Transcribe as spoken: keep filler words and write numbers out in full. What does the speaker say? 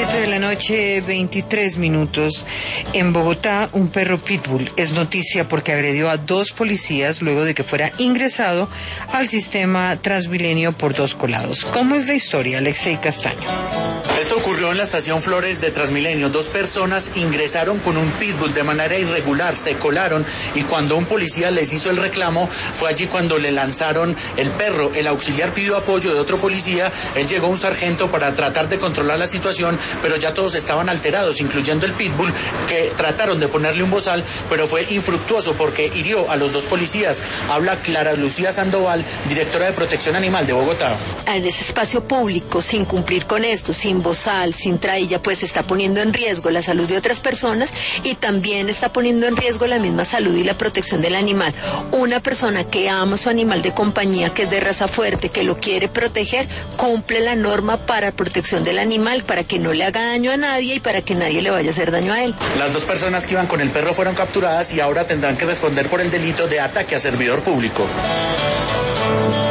siete de la noche, veintitrés minutos. En Bogotá, un perro pitbull es noticia porque agredió a dos policías luego de que fuera ingresado al sistema Transmilenio por dos colados. ¿Cómo es la historia, Alexei Castaño? Esto ocurrió en la estación Flores de Transmilenio. Dos personas ingresaron con un pitbull de manera irregular, se colaron y cuando un policía les hizo el reclamo, fue allí cuando le lanzaron el perro. El auxiliar pidió apoyo de otro policía, él llegó un sargento para tratar de controlar la situación, pero ya todos estaban alterados, incluyendo el pitbull, que trataron de ponerle un bozal, pero fue infructuoso porque hirió a los dos policías. Habla Clara Lucía Sandoval, directora de Protección Animal de Bogotá. En ese espacio público, sin cumplir con esto, sin bozal, sin trailla, pues está poniendo en riesgo la salud de otras personas y también está poniendo en riesgo la misma salud y la protección del animal. Una persona que ama su animal de compañía, que es de raza fuerte, que lo quiere proteger, cumple la norma para protección del animal, para que no le haga daño a nadie y para que nadie le vaya a hacer daño a él. Las dos personas que iban con el perro fueron capturadas y ahora tendrán que responder por el delito de ataque a servidor público.